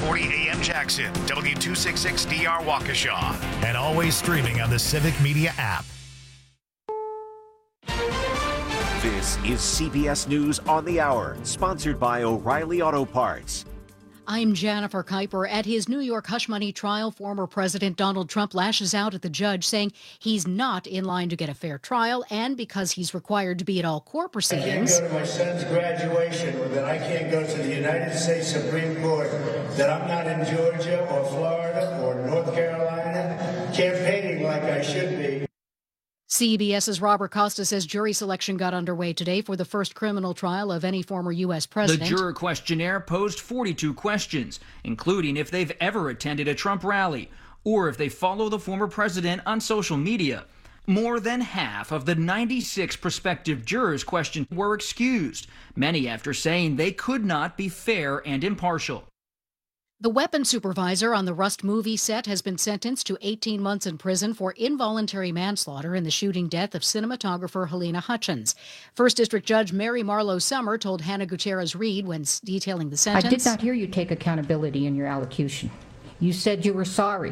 640 AM Jackson, W266DR Waukesha, and always streaming on the Civic Media app. This is CBS News on the Hour, sponsored by O'Reilly Auto Parts. I'm Jennifer Kuiper. At his New York hush money trial, former President Donald Trump lashes out at the judge, saying he's not in line to get a fair trial, and because he's required to be at all court proceedings. I can't go to my son's graduation, or that I can't go to the United States Supreme Court, that I'm not in Georgia or Florida or North Carolina campaigning like I should be. CBS's Robert Costa says jury selection got underway today for the first criminal trial of any former U.S. president. The juror questionnaire posed 42 questions, including if they've ever attended a Trump rally or if they follow the former president on social media. More than half of the 96 prospective jurors questioned were excused, many after saying they could not be fair and impartial. The weapons supervisor on the Rust movie set has been sentenced to 18 months in prison for involuntary manslaughter in the shooting death of cinematographer Helena Hutchins. First District Judge Mary Marlowe Summer told Hannah Gutierrez-Reed when detailing the sentence. I did not hear you take accountability in your allocution. You said you were sorry.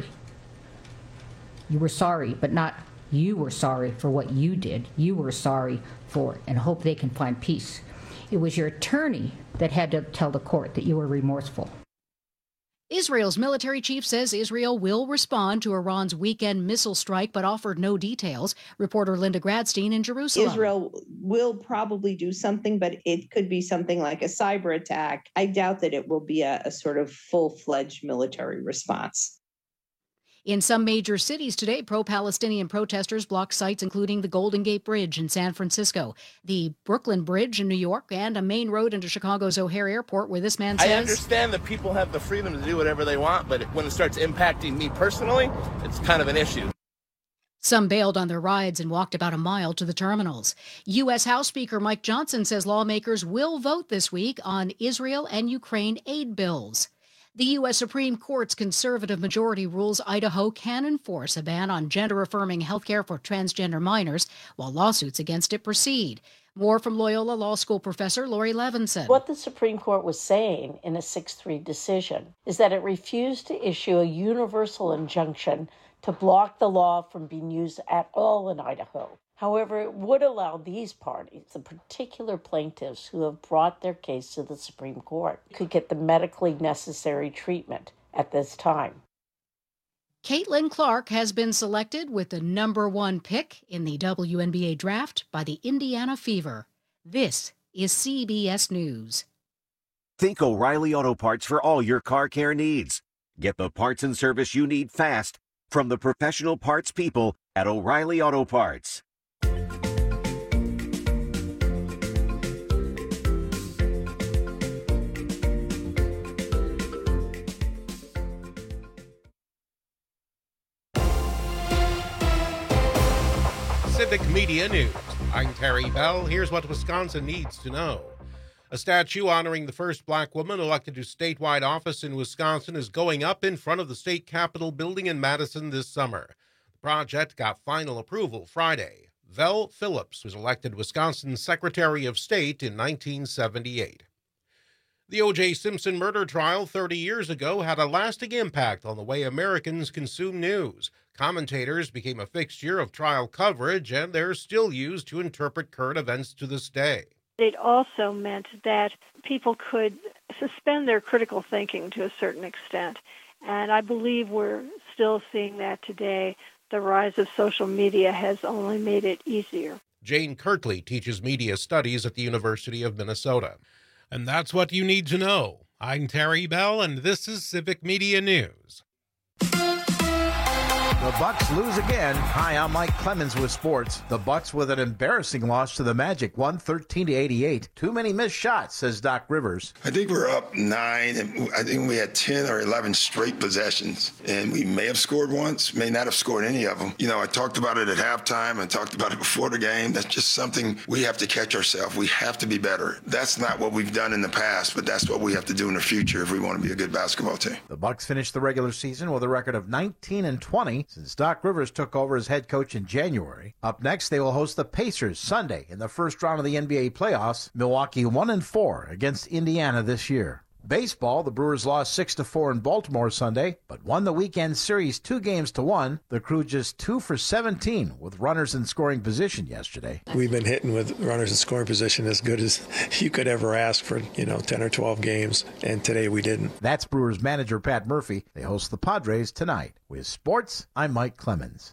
You were sorry, but not you were sorry for what you did. You were sorry for it and hope they can find peace. It was your attorney that had to tell the court that you were remorseful. Israel's military chief says Israel will respond to Iran's weekend missile strike, but offered no details. Reporter Linda Gradstein in Jerusalem. Israel will probably do something, but it could be something like a cyber attack. I doubt that it will be a sort of full-fledged military response. In some major cities today, pro-Palestinian protesters blocked sites including the Golden Gate Bridge in San Francisco, the Brooklyn Bridge in New York, and a main road into Chicago's O'Hare Airport, where this man says, I understand that people have the freedom to do whatever they want, but when it starts impacting me personally, it's kind of an issue. Some bailed on their rides and walked about a mile to the terminals. U.S. House Speaker Mike Johnson says lawmakers will vote this week on Israel and Ukraine aid bills. The U.S. Supreme Court's conservative majority rules Idaho can enforce a ban on gender-affirming health care for transgender minors, while lawsuits against it proceed. More from Loyola Law School professor Lori Levinson. What the Supreme Court was saying in a 6-3 decision is that it refused to issue a universal injunction to block the law from being used at all in Idaho. However, it would allow these parties, the particular plaintiffs who have brought their case to the Supreme Court, could get the medically necessary treatment at this time. Caitlin Clark has been selected with the number 1 pick in the WNBA draft by the Indiana Fever. This is CBS News. Think O'Reilly Auto Parts for all your car care needs. Get the parts and service you need fast from the professional parts people at O'Reilly Auto Parts. Civic Media News. I'm Terry Bell. Here's what Wisconsin needs to know. A statue honoring the first black woman elected to statewide office in Wisconsin is going up in front of the state capitol building in Madison this summer. The project got final approval Friday. Vel Phillips was elected Wisconsin's Secretary of State in 1978. The O.J. Simpson murder trial 30 years ago had a lasting impact on the way Americans consume news. Commentators became a fixture of trial coverage, and they're still used to interpret current events to this day. It also meant that people could suspend their critical thinking to a certain extent, and I believe we're still seeing that today. The rise of social media has only made it easier. Jane Kirkley teaches media studies at the University of Minnesota. And that's what you need to know. I'm Terry Bell, and this is Civic Media News. The Bucks lose again. Hi, I'm Mike Clemens with sports. The Bucks with an embarrassing loss to the Magic, 113-88. Too many missed shots, says Doc Rivers. I think we're up 9, and I think we had 10 or 11 straight possessions, and we may have scored once, may not have scored any of them. You know, I talked about it at halftime. I talked about it before the game. That's just something we have to catch ourselves. We have to be better. That's not what we've done in the past, but that's what we have to do in the future if we want to be a good basketball team. The Bucks finished the regular season with a record of 19-20 since Doc Rivers took over as head coach in January. Up next, they will host the Pacers Sunday in the first round of the NBA playoffs. Milwaukee 1-4 against Indiana this year. Baseball, the Brewers lost 6-4 in Baltimore Sunday, but won the weekend series 2-1. The Crew just 2 for 17 with runners in scoring position yesterday. We've been hitting with runners in scoring position as good as you could ever ask for, 10 or 12 games, and today we didn't. That's Brewers manager Pat Murphy. They host the Padres tonight. With sports, I'm Mike Clemens.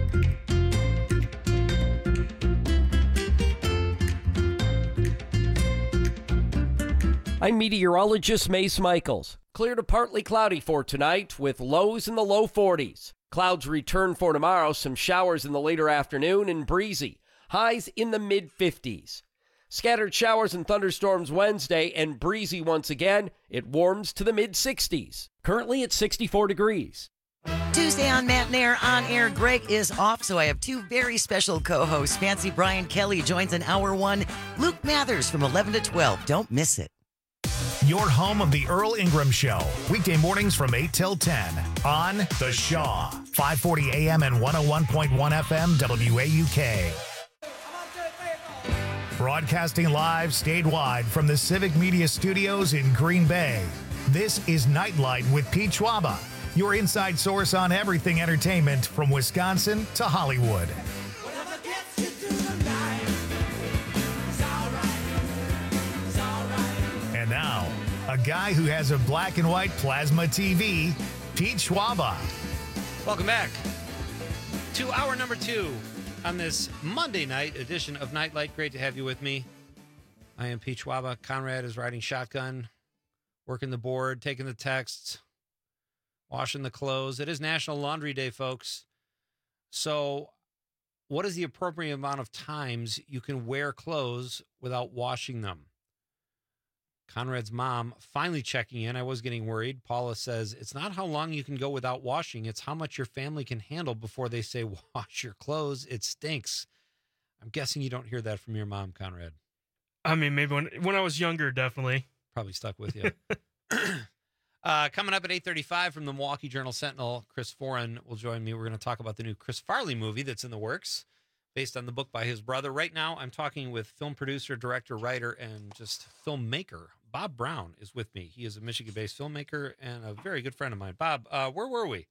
I'm meteorologist Mace Michaels. Clear to partly cloudy for tonight with lows in the low 40s. Clouds return for tomorrow, some showers in the later afternoon and breezy. Highs in the mid-50s. Scattered showers and thunderstorms Wednesday and breezy once again. It warms to the mid-60s. Currently at 64 degrees. Tuesday on Matt and Air On Air, Greg is off, so I have two very special co-hosts. Fancy Brian Kelly joins in Hour 1. Luke Mathers from 11 to 12. Don't miss it. Your home of the Earl Ingram Show. Weekday mornings from 8 till 10 on The Shaw. 540 AM and 101.1 FM WAUK. Broadcasting live statewide from the Civic Media Studios in Green Bay. This is Nightlight with Pete Schwaba, your inside source on everything entertainment from Wisconsin to Hollywood. And now, a guy who has a black and white plasma TV, Pete Schwaba. Welcome back to hour number 2 on this Monday night edition of Nightlight. Great to have you with me. I am Pete Schwaba. Conrad is riding shotgun, working the board, taking the texts, washing the clothes. It is National Laundry Day, folks. So what is the appropriate amount of times you can wear clothes without washing them? Conrad's mom finally checking in. I was getting worried. Paula says, it's not how long you can go without washing. It's how much your family can handle before they say, wash your clothes. It stinks. I'm guessing you don't hear that from your mom, Conrad. I mean, maybe when I was younger, definitely. Probably stuck with you. Coming up at 8:35 from the Milwaukee Journal-Sentinel, Chris Foran will join me. We're going to talk about the new Chris Farley movie that's in the works, based on the book by his brother. Right now, I'm talking with film producer, director, writer, and just filmmaker. Bob Brown is with me. He is a Michigan-based filmmaker and a very good friend of mine. Bob, where were we?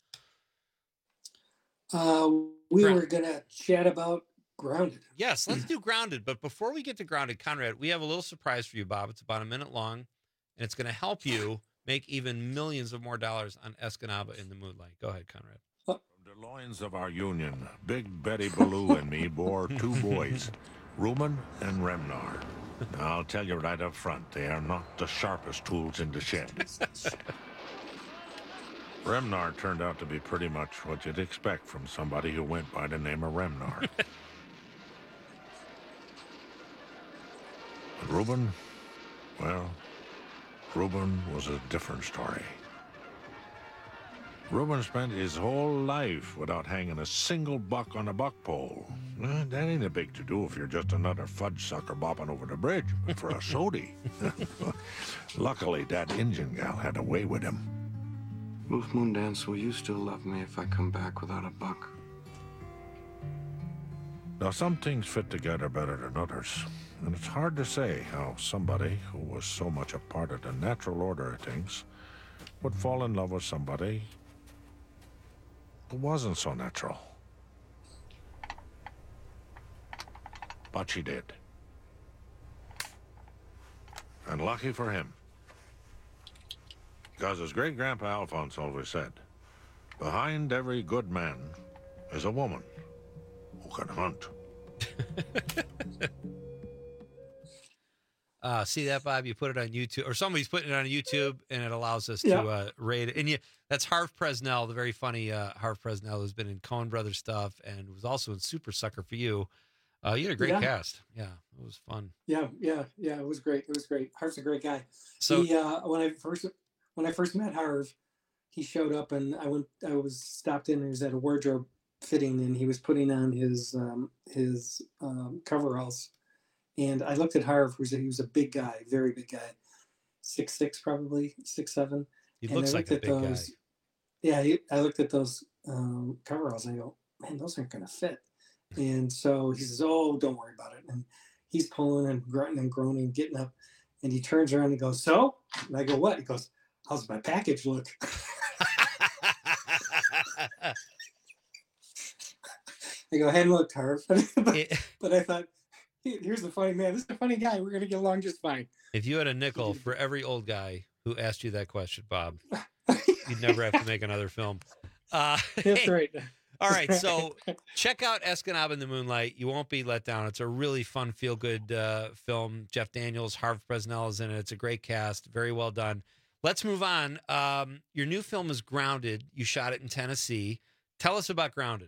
We were going to chat about Grounded. Yes, let's do Grounded. But before we get to Grounded, Conrad, we have a little surprise for you, Bob. It's about a minute long, and it's going to help you make even millions of more dollars on Escanaba in the Moonlight. Go ahead, Conrad. From the loins of our union, Big Betty Ballou and me bore 2 boys, Reuben and Remnar. I'll tell you right up front, they are not the sharpest tools in the shed. Remnar turned out to be pretty much what you'd expect from somebody who went by the name of Remnar. But Reuben, well, Reuben was a different story. Reuben spent his whole life without hanging a single buck on a buck pole. That ain't a big to-do if you're just another fudge sucker bopping over the bridge. But for a sody. Luckily, that Indian gal had a way with him. Wolf Moondance, will you still love me if I come back without a buck? Now, some things fit together better than others. And it's hard to say how somebody who was so much a part of the natural order of things would fall in love with somebody who wasn't so natural. But she did. And lucky for him. Because as great-grandpa Alphonse always said, behind every good man is a woman who can hunt. See that, Bob? You put it on YouTube, or somebody's putting it on YouTube, and it allows us to rate it. And that's Harv Presnell, the very funny Harv Presnell, who's been in Coen Brothers stuff and was also in Super Sucker for You. You had a great cast. Yeah, it was fun. Yeah, it was great. Harv's a great guy. So when I first met Harv, he showed up, and I was stopped in. He was at a wardrobe fitting, and he was putting on his coveralls. And I looked at Harv, he was a big guy, very big guy, 6'6", probably 6'7". He looks like a big guy. Yeah, I looked at those coveralls, and I go, man, those aren't going to fit. And so he says, oh, don't worry about it. And he's pulling and grunting and groaning, getting up. And he turns around and goes, "So?" And I go, "What?" He goes, "How's my package look?" I go, "Hadn't looked, Harv." But I thought, here's the funny man. This is a funny guy. We're going to get along just fine. If you had a nickel for every old guy who asked you that question, Bob, you'd never have to make another film. That's right. All right, so check out Escanaba in the Moonlight. You won't be let down. It's a really fun, feel-good film. Jeff Daniels, Harvey Presnell is in it. It's a great cast. Very well done. Let's move on. Your new film is Grounded. You shot it in Tennessee. Tell us about Grounded.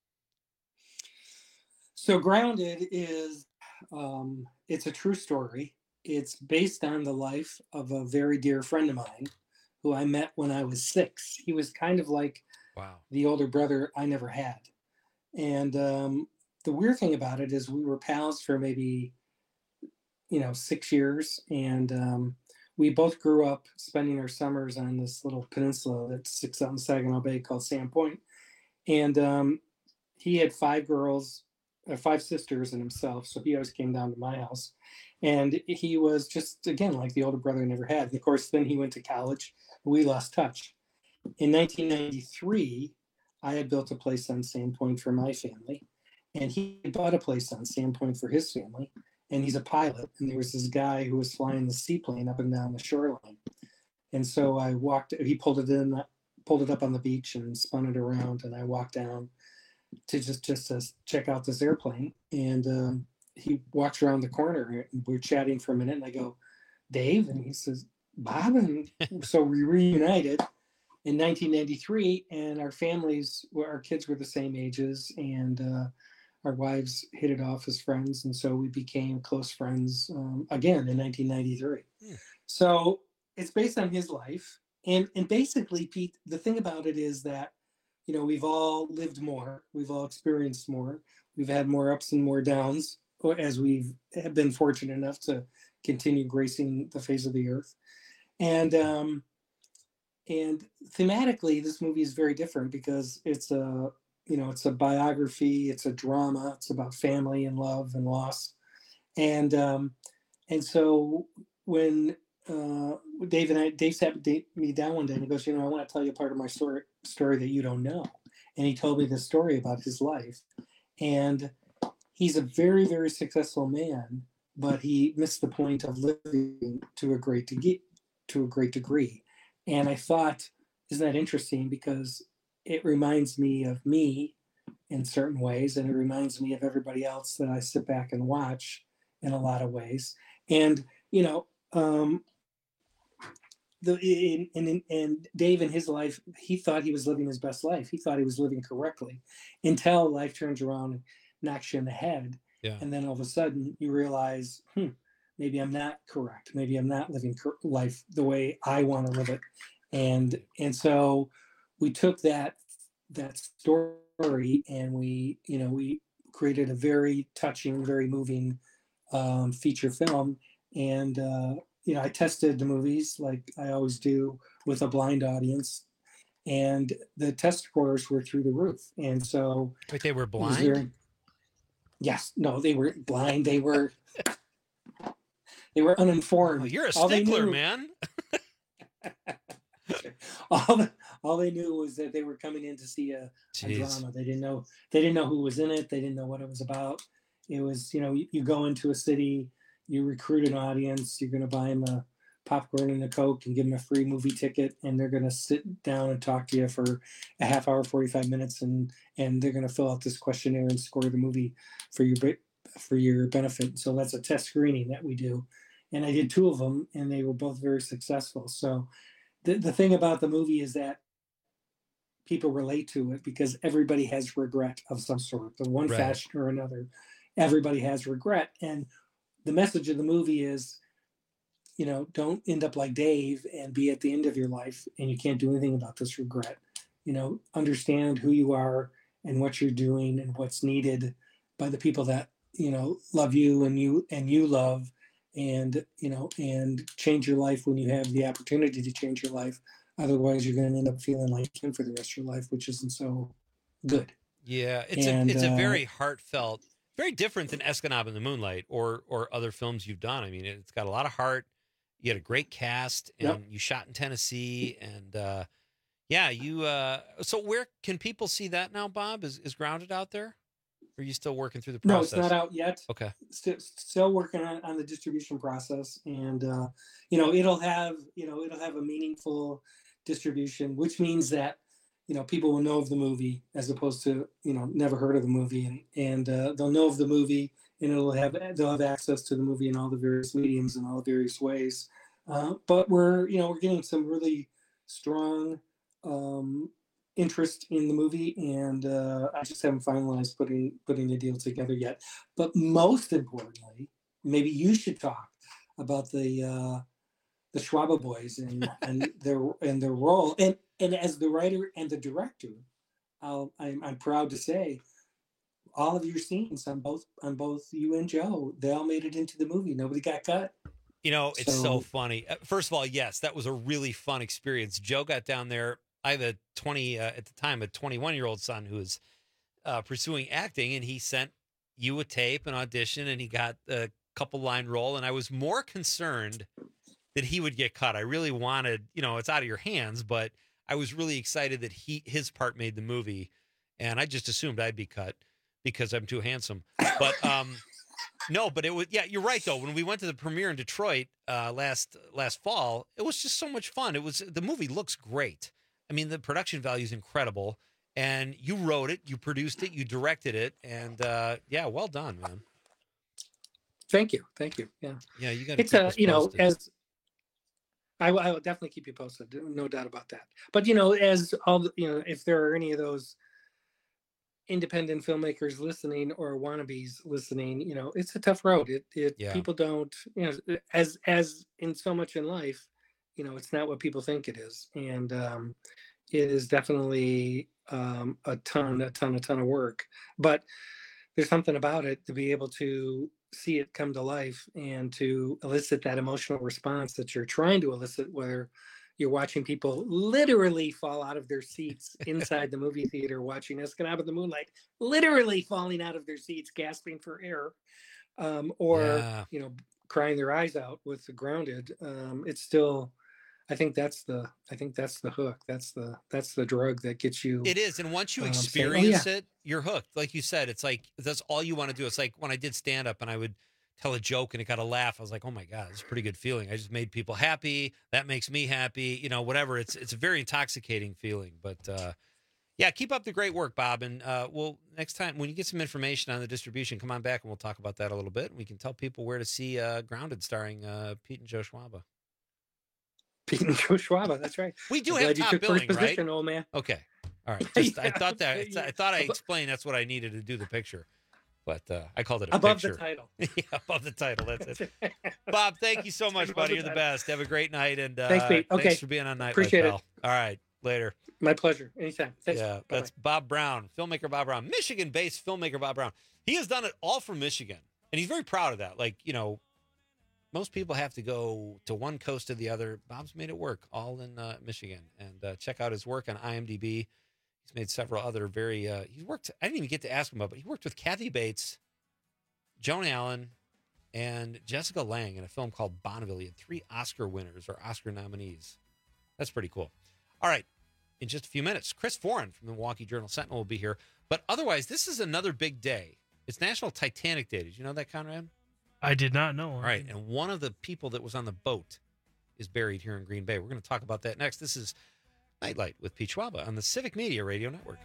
So Grounded is, it's a true story. It's based on the life of a very dear friend of mine who I met when I was 6. He was kind of like the older brother I never had. And the weird thing about it is we were pals for maybe, 6 years. And we both grew up spending our summers on this little peninsula that sits out in Saginaw Bay called Sandpoint. And he had 5 sisters and himself. So he always came down to my house. And he was just, again, like the older brother I never had. And of course, then he went to college. We lost touch. In 1993, I had built a place on Sandpoint for my family, and he bought a place on Sandpoint for his family, and he's a pilot, and there was this guy who was flying the seaplane up and down the shoreline. And so he pulled it up on the beach and spun it around, and I walked down to just to check out this airplane, and he walks around the corner, and we're chatting for a minute, and I go, "Dave?" And he says, "Bob." And so we reunited in 1993, and our kids were the same ages, and our wives hit it off as friends, and so we became close friends again in 1993. So it's based on his life, and basically, Pete, the thing about it is that we've all lived more, we've all experienced more, we've had more ups and more downs, as we've been fortunate enough to continue gracing the face of the earth, and thematically, this movie is very different because it's a biography, it's a drama, it's about family and love and loss. And so when Dave sat me down one day and he goes, I want to tell you part of my story that you don't know. And he told me the story about his life. And he's a very, very successful man, but he missed the point of living to a great degree. And I thought, isn't that interesting? Because it reminds me of me in certain ways, and it reminds me of everybody else that I sit back and watch in a lot of ways. And and Dave in his life, he thought he was living his best life. He thought he was living correctly until life turns around and knocks you in the head. Yeah. And then all of a sudden you realize, maybe I'm not correct. Maybe I'm not living life the way I want to live it. And so we took that story and we created a very touching, very moving feature film. And, I tested the movies like I always do with a blind audience, and the test scores were through the roof. And so Wait, they were blind? Yes. No, they were blind. They were uninformed. Oh, you're a stickler, man. all they knew was that they were coming in to see a drama. They didn't know who was in it. They didn't know what it was about. It was, you go into a city, you recruit an audience, you're going to buy them a popcorn and a Coke and give them a free movie ticket, and they're going to sit down and talk to you for a half hour, 45 minutes, and they're going to fill out this questionnaire and score the movie for your benefit. So that's a test screening that we do. And I did 2 of them, and they were both very successful. So the thing about the movie is that people relate to it because everybody has regret of some sort, in one fashion or another. Everybody has regret. And the message of the movie is, don't end up like Dave and be at the end of your life and you can't do anything about this regret. Understand who you are and what you're doing and what's needed by the people that, love you and you love, and change your life when you have the opportunity to change your life. Otherwise, you're going to end up feeling like him for the rest of your life, which isn't so good. Yeah, it's a very heartfelt, very different than Escanaba in the Moonlight or other films you've done. I mean, it's got a lot of heart. You had a great cast, and you shot in Tennessee, and so where can people see that now, Bob? Is Grounded out there? Or are you still working through the process? No, it's not out yet. Okay. Still working on the distribution process, and it'll have a meaningful distribution, which means that people will know of the movie as opposed to never heard of the movie, and they'll know of the movie, and they'll have access to the movie in all the various mediums and all the various ways. But we're getting some really strong interest in the movie, and I just haven't finalized putting the deal together yet. But most importantly, maybe you should talk about the Schwaba boys and their role. And as the writer and the director, I'm proud to say, all of your scenes on both you and Joe, they all made it into the movie. Nobody got cut. It's so funny. First of all, yes, that was a really fun experience. Joe got down there. I have a 21-year-old son who is pursuing acting, and he sent you a tape, an audition, and he got a couple line role. And I was more concerned that he would get cut. I really wanted, it's out of your hands, but I was really excited that his part made the movie, and I just assumed I'd be cut because I'm too handsome. But no, but it was, you're right though. When we went to the premiere in Detroit last fall, it was just so much fun. The movie looks great. I mean, the production value is incredible, and you wrote it, you produced it, you directed it, and well done, man. Thank you. Yeah. Yeah, you got to. It's as I will definitely keep you posted, no doubt about that. But as all if there are any of those independent filmmakers listening or wannabes listening, it's a tough road. People don't, as in so much in life, it's not what people think it is, and it is definitely a ton of work. But there's something about it to be able to see it come to life and to elicit that emotional response that you're trying to elicit, where you're watching people literally fall out of their seats inside the movie theater watching Escanaba in the Moonlight, literally falling out of their seats, gasping for air, crying their eyes out with the Grounded. It's still, I think that's the hook. That's the drug that gets you. It is, and once you experience it, you're hooked. Like you said, it's like that's all you want to do. It's like when I did stand up and I would tell a joke and it got a laugh. I was like, oh my God, it's a pretty good feeling. I just made people happy. That makes me happy. Whatever. It's a very intoxicating feeling. But keep up the great work, Bob. And we'll next time when you get some information on the distribution, come on back and we'll talk about that a little bit. We can tell people where to see Grounded, starring Pete and Joe Schwaba. Pete and Joe Schwaba, that's right. We do have top billing, right? Old man. Okay, all right. Just, I thought I explained that's what I needed to do the picture, but I called it above picture. The title. Above the title. That's it. Bob, thank you so much, buddy. You're the best. Have a great night, and thanks, Pete. Okay. Thanks for being on Nightlight, Appreciate pal. it. All right, later. My pleasure. Anytime. Thanks. Yeah, Bye-bye. That's Bob Brown, filmmaker Bob Brown, Michigan-based filmmaker Bob Brown. He has done it all from Michigan, and he's very proud of that. Like, most people have to go to one coast or the other. Bob's made it work, all in Michigan. And check out his work on IMDb. He's made several other he's worked, I didn't even get to ask him about, but he worked with Kathy Bates, Joan Allen, and Jessica Lange in a film called Bonneville. He had 3 Oscar winners or Oscar nominees. That's pretty cool. All right, in just a few minutes, Chris Foran from the Milwaukee Journal-Sentinel will be here. But otherwise, this is another big day. It's National Titanic Day. Did you know that, Conrad? I did not know. All right, and one of the people that was on the boat is buried here in Green Bay. We're going to talk about that next. This is Nightlight with Pete Schwaba on the Civic Media Radio Network.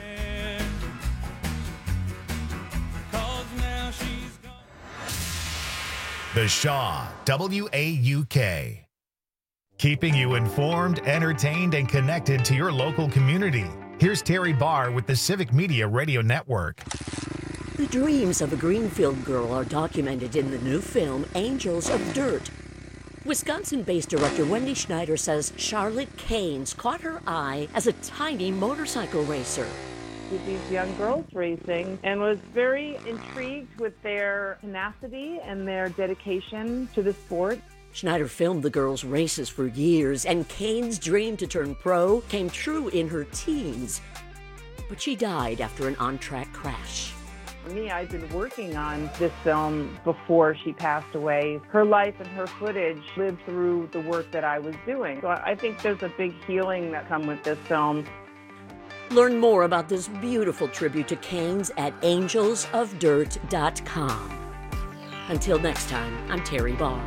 The Shaw, WAUK. Keeping you informed, entertained, and connected to your local community. Here's Terry Barr with the Civic Media Radio Network. The dreams of a Greenfield girl are documented in the new film, Angels of Dirt. Wisconsin-based director Wendy Schneider says Charlotte Keynes caught her eye as a tiny motorcycle racer. These young girls racing and was very intrigued with their tenacity and their dedication to the sport. Schneider filmed the girls' races for years, and Keynes' dream to turn pro came true in her teens. But she died after an on-track crash. For me, I've been working on this film before she passed away. Her life and her footage lived through the work that I was doing. So I think there's a big healing that comes with this film. Learn more about this beautiful tribute to Canes at angelsofdirt.com. Until next time, I'm Terry Barr.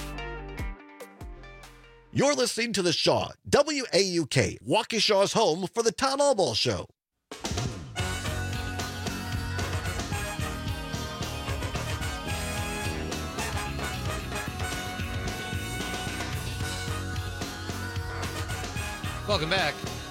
You're listening to The Shaw, WAUK, Waukesha's home for the Tom Albaugh Show. Welcome back.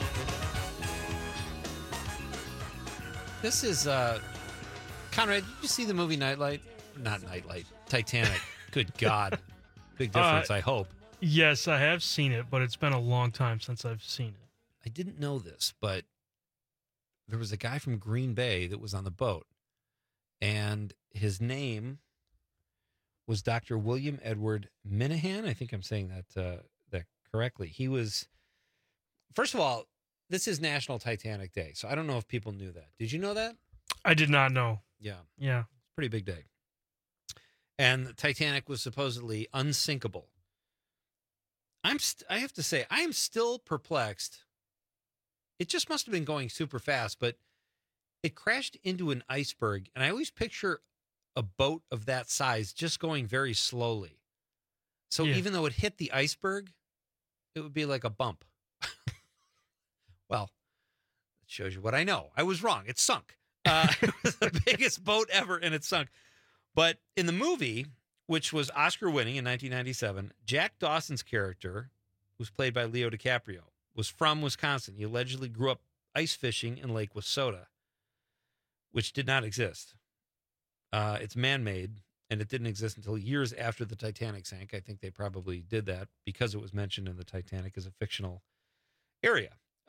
This is, Conrad, did you see the movie Nightlight? Not Nightlight, Titanic. Good God. Big difference, I hope. Yes, I have seen it, but it's been a long time since I've seen it. I didn't know this, but there was a guy from Green Bay that was on the boat, and his name was Dr. William Edward Minahan. I think I'm saying that correctly. He was, first of all, this is National Titanic Day, so I don't know if people knew that. Did you know that? I did not know. Yeah. Yeah. Pretty big day. And the Titanic was supposedly unsinkable. I have to say, I am still perplexed. It just must have been going super fast, but it crashed into an iceberg. And I always picture a boat of that size just going very slowly. So even though it hit the iceberg, it would be like a bump. Well, it shows you what I know. I was wrong. It sunk. It was the biggest boat ever, and it sunk. But in the movie, which was Oscar-winning in 1997, Jack Dawson's character, who's played by Leo DiCaprio, was from Wisconsin. He allegedly grew up ice fishing in Lake Wissota, which did not exist. It's man-made, and it didn't exist until years after the Titanic sank. I think they probably did that because it was mentioned in the Titanic as a fictional area.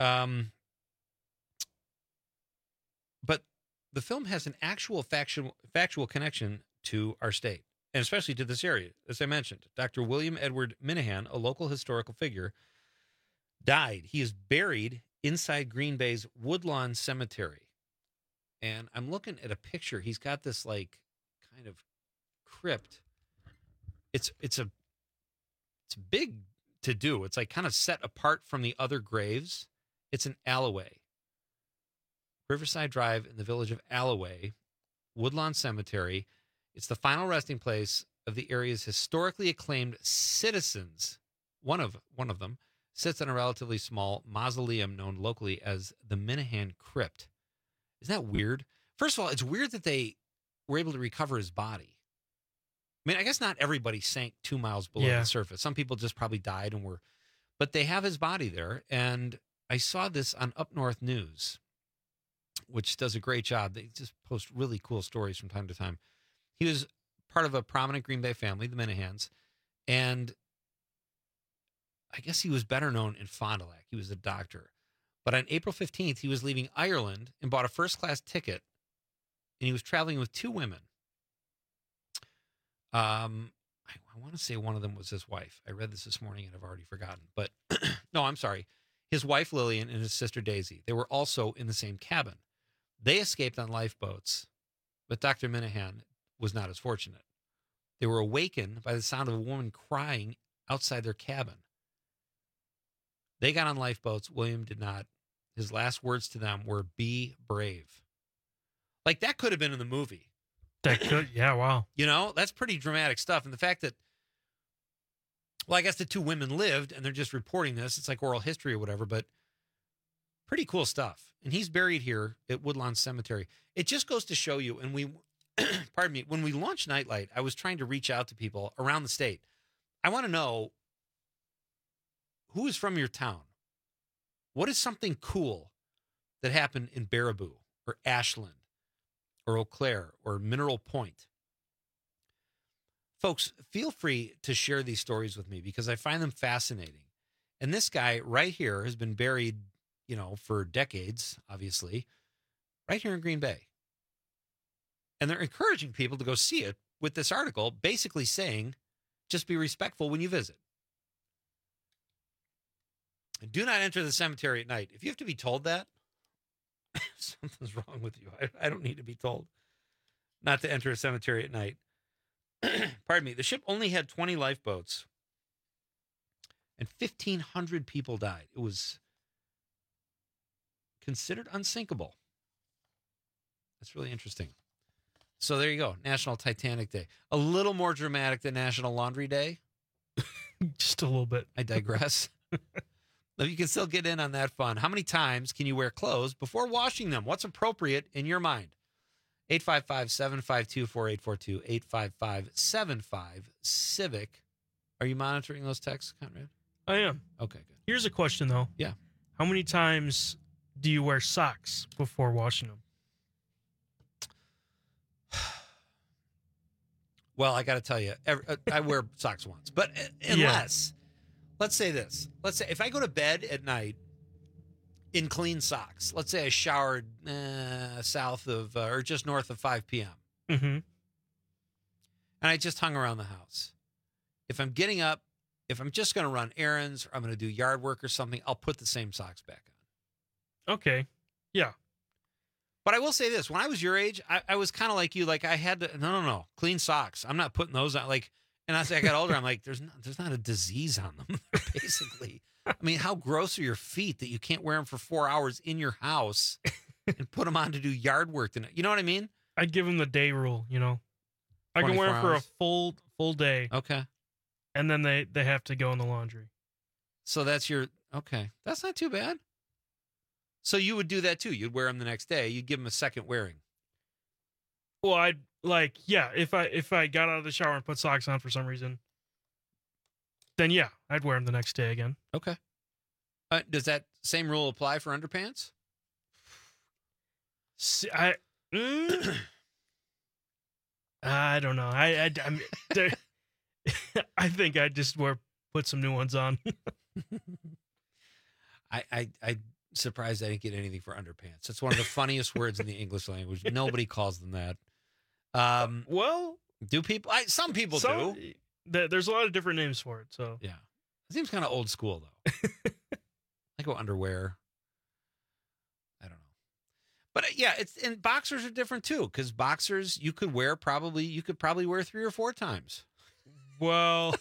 But the film has an actual factual connection to our state, and especially to this area. As I mentioned, Dr. William Edward Minahan, a local historical figure, died. He is buried inside Green Bay's Woodlawn Cemetery. And I'm looking at a picture. He's got this like kind of crypt. It's big to do. It's like kind of set apart from the other graves. It's an alleyway. Riverside Drive in the village of Alloway, Woodlawn Cemetery. It's the final resting place of the area's historically acclaimed citizens. One of them sits in a relatively small mausoleum known locally as the Minahan Crypt. Isn't that weird? First of all, it's weird that they were able to recover his body. I mean, I guess not everybody sank 2 miles below the surface. Some people just probably died but they have his body there. And I saw this on Up North News, which does a great job. They just post really cool stories from time to time. He was part of a prominent Green Bay family, the Minahans, and I guess he was better known in Fond du Lac. He was a doctor. But on April 15th, he was leaving Ireland and bought a first-class ticket, and he was traveling with two women. I want to say one of them was his wife. I read this morning, and I've already forgotten. But no, I'm sorry. His wife, Lillian, and his sister, Daisy. They were also in the same cabin. They escaped on lifeboats, but Dr. Minahan was not as fortunate. They were awakened by the sound of a woman crying outside their cabin. They got on lifeboats. William did not. His last words to them were, "Be brave." Like, that could have been in the movie. That could, yeah, wow. You know, that's pretty dramatic stuff. And the fact that, well, I guess the two women lived and they're just reporting this. It's like oral history or whatever, but pretty cool stuff. And he's buried here at Woodlawn Cemetery. It just goes to show you, and we, pardon me, when we launched Nightlight, I was trying to reach out to people around the state. I want to know, who is from your town? What is something cool that happened in Baraboo or Ashland or Eau Claire or Mineral Point? Folks, feel free to share these stories with me because I find them fascinating. And this guy right here has been buried, you know, for decades, obviously, right here in Green Bay. And they're encouraging people to go see it with this article, basically saying, just be respectful when you visit. And do not enter the cemetery at night. If you have to be told that, something's wrong with you. I don't need to be told. not to enter a cemetery at night. Pardon me. The ship only had 20 lifeboats, and 1,500 people died. It was considered unsinkable. That's really interesting. So there you go. National Titanic Day. A little more dramatic than National Laundry Day. Just a little bit. I digress. You can still get in on that fun. How many times can you wear clothes before washing them? What's appropriate in your mind? 855-752-4842, 855-75-CIVIC. Are you monitoring those texts, Conrad? I am. Okay, good. Here's a question, though. Yeah. How many times do you wear socks before washing them? Well, I got to tell you, I wear socks once. But unless, let's say this. Let's say if I go to bed at night in clean socks, let's say I showered south of or just north of 5 p.m. Mm-hmm. And I just hung around the house. If I'm getting up, if I'm just going to run errands or I'm going to do yard work or something, I'll put the same socks back on. Okay. Yeah. But I will say this. When I was your age, I was kind of like you. Like I had to, no. Clean socks. I'm not putting those on. Like, and as I got older, I'm like, there's not a disease on them, basically. I mean, how gross are your feet that you can't wear them for 4 hours in your house and put them on to do yard work? You know what I mean? I'd give them the day rule, you know. I can wear them for a full day. Okay. And then they have to go in the laundry. So that's okay. That's not too bad. So you would do that too. You'd wear them the next day. You'd give them a second wearing. Well, I'd if I got out of the shower and put socks on for some reason, then yeah, I'd wear them the next day again. Okay. Does that same rule apply for underpants? I don't know. I think I'd just put some new ones on. I surprised I didn't get anything for underpants. It's one of the funniest words in the English language. Nobody calls them that. Well, do people? Some people do. There's a lot of different names for it. So yeah, it seems kind of old school though. I go underwear. I don't know, but and boxers are different too because boxers you could probably wear 3 or 4 times. Well.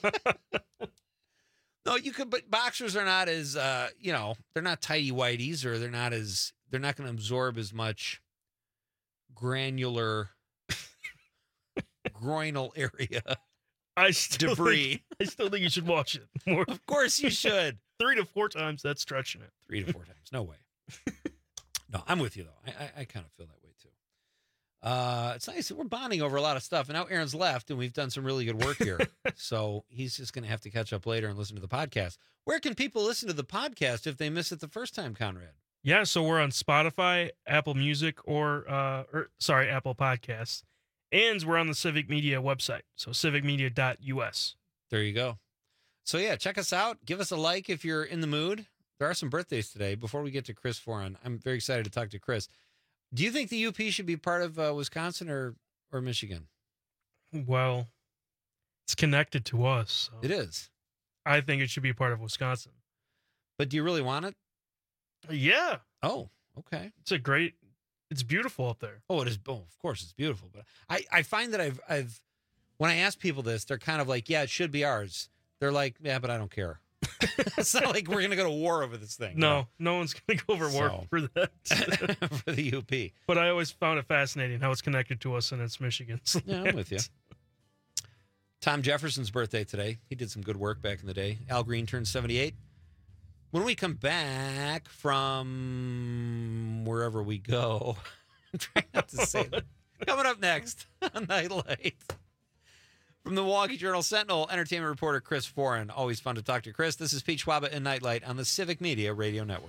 No, you could, but boxers are not as, they're not tighty whities, or they're not going to absorb as much granular groinal area debris. I still think you should watch it more. Of course you should. 3 to 4 times, that's stretching it. 3 to 4 times, no way. No, I'm with you though. I kind of feel that way too. It's nice. We're bonding over a lot of stuff. And now Aaron's left, and we've done some really good work here. So he's just going to have to catch up later and listen to the podcast. Where can people listen to the podcast if they miss it the first time, Conrad? Yeah, so we're on Spotify, Apple Music, or Apple Podcasts. And we're on the Civic Media website, so civicmedia.us. There you go. So yeah, check us out. Give us a like if you're in the mood. There are some birthdays today. Before we get to Chris Foran, I'm very excited to talk to Chris. Do you think the UP should be part of Wisconsin or Michigan? Well, it's connected to us. So it is. I think it should be part of Wisconsin. But do you really want it? Yeah. Oh, okay. It's beautiful up there. Oh, it is. Oh, of course it's beautiful. But I find that I've when I ask people this, they're kind of like, yeah, it should be ours. They're like, yeah, but I don't care. It's not like we're going to go to war over this thing. No one's going to go over war for that. For the UP. But I always found it fascinating how it's connected to us, and it's Michigan's. Yeah, I'm with you. Tom Jefferson's birthday today. He did some good work back in the day. Al Green turned 78. When we come back from wherever we go, I'm trying not to say that. Coming up next on Nightlight. From the Milwaukee Journal Sentinel, entertainment reporter Chris Foran. Always fun to talk to Chris. This is Pete Schwaba in Nightlight on the Civic Media Radio Network.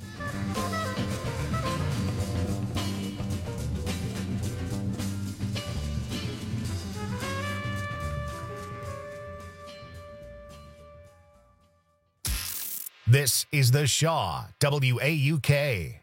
This is The Shaw, WAUK.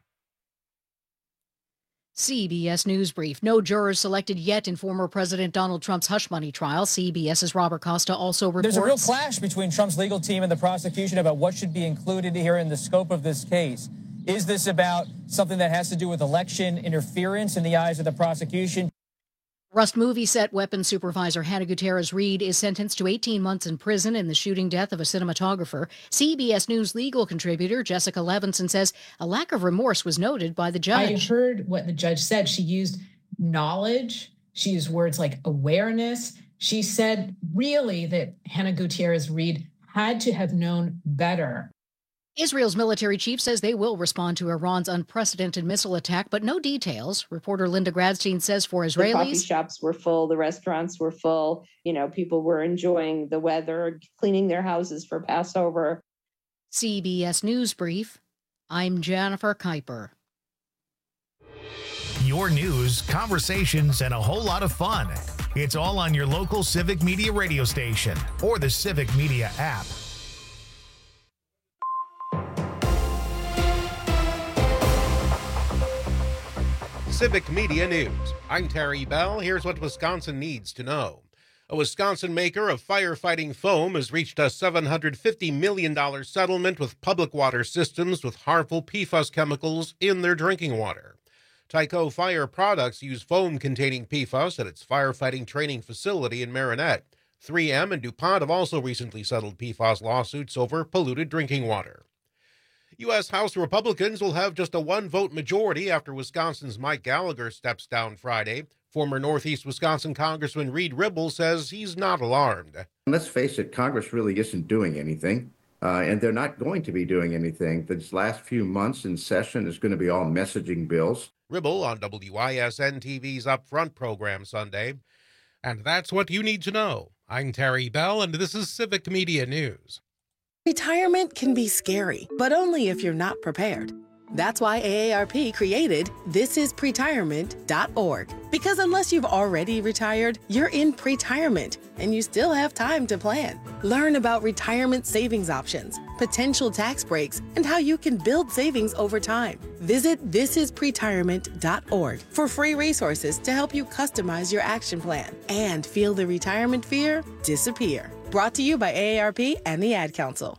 CBS News Brief. No jurors selected yet in former President Donald Trump's hush money trial. CBS's Robert Costa also reports. There's a real clash between Trump's legal team and the prosecution about what should be included here in the scope of this case. Is this about something that has to do with election interference in the eyes of the prosecution? Rust movie set weapons supervisor Hannah Gutierrez-Reed is sentenced to 18 months in prison in the shooting death of a cinematographer. CBS News legal contributor Jessica Levinson says a lack of remorse was noted by the judge. I heard what the judge said. She used knowledge. She used words like awareness. She said really that Hannah Gutierrez-Reed had to have known better. Israel's military chief says they will respond to Iran's unprecedented missile attack, but no details. Reporter Linda Gradstein says for Israelis, the coffee shops were full, the restaurants were full. People were enjoying the weather, cleaning their houses for Passover. CBS News Brief. I'm Jennifer Kuiper. Your news, conversations, and a whole lot of fun. It's all on your local Civic Media radio station or the Civic Media app. Civic Media News. I'm Terry Bell. Here's what Wisconsin needs to know. A Wisconsin maker of firefighting foam has reached a $750 million settlement with Public Water Systems with harmful PFAS chemicals in their drinking water. Tyco Fire Products use foam containing PFAS at its firefighting training facility in Marinette. 3M and DuPont have also recently settled PFAS lawsuits over polluted drinking water. U.S. House Republicans will have just a one-vote majority after Wisconsin's Mike Gallagher steps down Friday. Former Northeast Wisconsin Congressman Reed Ribble says he's not alarmed. Let's face it, Congress really isn't doing anything, and they're not going to be doing anything. This last few months in session is going to be all messaging bills. Ribble on WISN TV's Upfront program Sunday. And that's what you need to know. I'm Terry Bell, and this is Civic Media News. Retirement can be scary, but only if you're not prepared. That's why AARP created thisispretirement.org. Because unless you've already retired, you're in pretirement, and you still have time to plan. Learn about retirement savings options, potential tax breaks, and how you can build savings over time. Visit thisispretirement.org for free resources to help you customize your action plan and feel the retirement fear disappear. Brought to you by AARP and the Ad Council.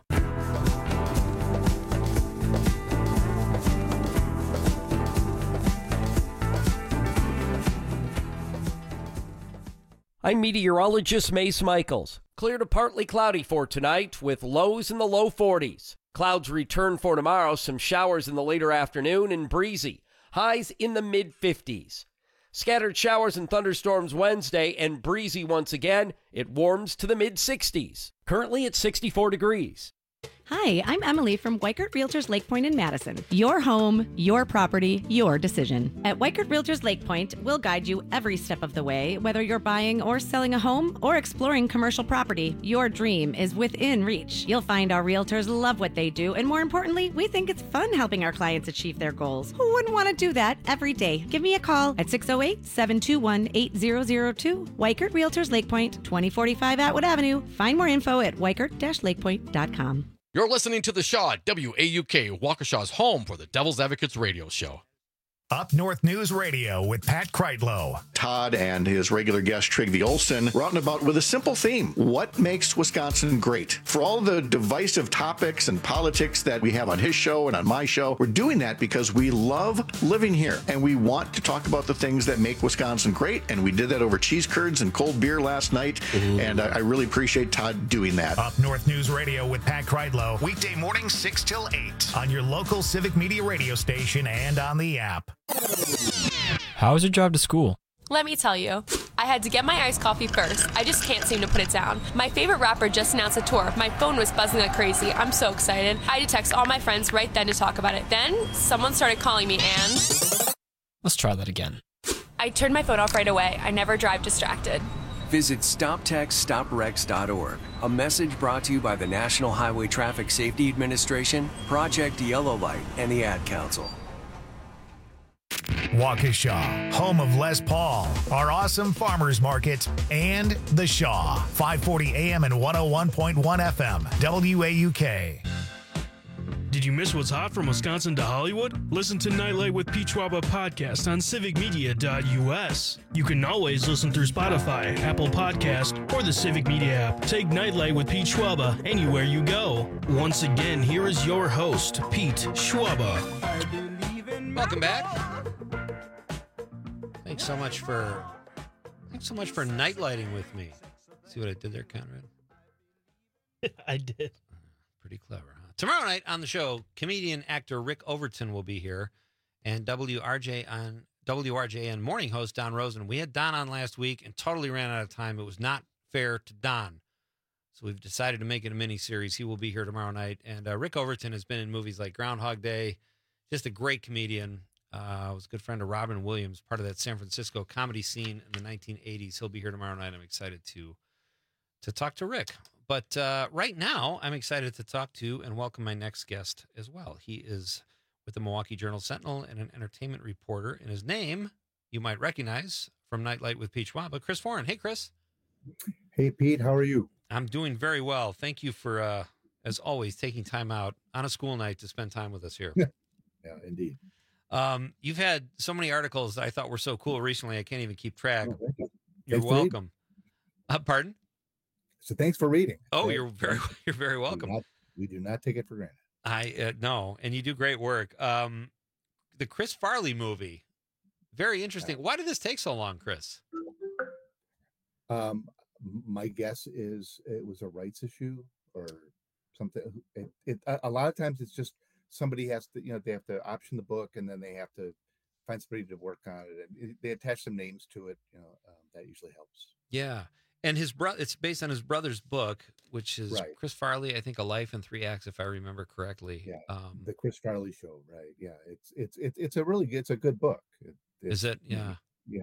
I'm meteorologist Mace Michaels. Clear to partly cloudy for tonight with lows in the low 40s. Clouds return for tomorrow, some showers in the later afternoon and breezy. Highs in the mid-50s. Scattered showers and thunderstorms Wednesday and breezy once again. It warms to the mid-60s. Currently at 64 degrees. Hi, I'm Emily from Weichert Realtors Lake Point in Madison. Your home, your property, your decision. At Weichert Realtors Lake Point, we'll guide you every step of the way. Whether you're buying or selling a home or exploring commercial property, your dream is within reach. You'll find our realtors love what they do, and more importantly, we think it's fun helping our clients achieve their goals. Who wouldn't want to do that every day? Give me a call at 608-721-8002. Weichert Realtors Lake Point, 2045 Atwood Avenue. Find more info at weichert-lakepoint.com. You're listening to The Shaw, WAUK, Waukesha's home for the Devil's Advocates radio show. Up North News Radio with Pat Kreitlow. Todd and his regular guest, Trygve Olsen, were out and about with a simple theme. What makes Wisconsin great? For all the divisive topics and politics that we have on his show and on my show, we're doing that because we love living here and we want to talk about the things that make Wisconsin great. And we did that over cheese curds and cold beer last night. And I really appreciate Todd doing that. Up North News Radio with Pat Kreitlow. Weekday mornings 6 till 8 on your local Civic Media radio station and on the app. How was your drive to school? Let me tell you, I had to get my iced coffee first. I just can't seem to put it down. My favorite rapper just announced a tour. My phone was buzzing like crazy. I'm so excited. I had to text all my friends right then to talk about it. Then someone started calling me and... Let's try that again. I turned my phone off right away. I never drive distracted. Visit StopTextStopWrecks.org. A message brought to you by the National Highway Traffic Safety Administration, Project Yellow Light, and the Ad Council. Waukesha, home of Les Paul, our awesome farmers market, and The Shaw, 540 AM and 101.1 FM, WAUK. Did you miss what's hot from Wisconsin to Hollywood? Listen to Nightlight with Pete Schwaba podcast on civicmedia.us. You can always listen through Spotify, Apple Podcast, or the Civic Media app. Take Nightlight with Pete Schwaba anywhere you go. Once again, here is your host, Pete Schwaba. Welcome back. Thanks so much for Thanks so much for night lighting with me. See what I did there, Conrad? I did. Pretty clever, huh? Tomorrow night on the show, comedian actor Rick Overton will be here, and WRJN morning host Don Rosen. We had Don on last week and totally ran out of time. It was not fair to Don. So we've decided to make it a mini-series. He will be here tomorrow night. And Rick Overton has been in movies like Groundhog Day, just a great comedian. Was a good friend of Robin Williams, part of that San Francisco comedy scene in the 1980s. He'll be here tomorrow night. I'm excited to talk to Rick. But right now, I'm excited to talk to and welcome my next guest as well. He is with the Milwaukee Journal-Sentinel and an entertainment reporter. And his name, you might recognize from Nightlight with Pete Schwab, Chris Foran. Hey, Chris. Hey, Pete. How are you? I'm doing very well. Thank you for, as always, taking time out on a school night to spend time with us here. Yeah, indeed. You've had so many articles that I thought were so cool recently, I can't even keep track. Oh, thank you. You're welcome. Pardon? So thanks for reading. Oh, you're very welcome. We do not take it for granted. I no, and you do great work. The Chris Farley movie, very interesting. Why did this take so long, Chris? My guess is it was a rights issue or something. A lot of times it's just somebody has to, they have to option the book and then they have to find somebody to work on it, and they attach some names to it. That usually helps. Yeah. And it's based on his brother's book, which is right. Chris Farley, I think, A Life in 3 Acts, if I remember correctly. Yeah, the Chris Farley Show, right? Yeah, it's a good book. Is it? Yeah.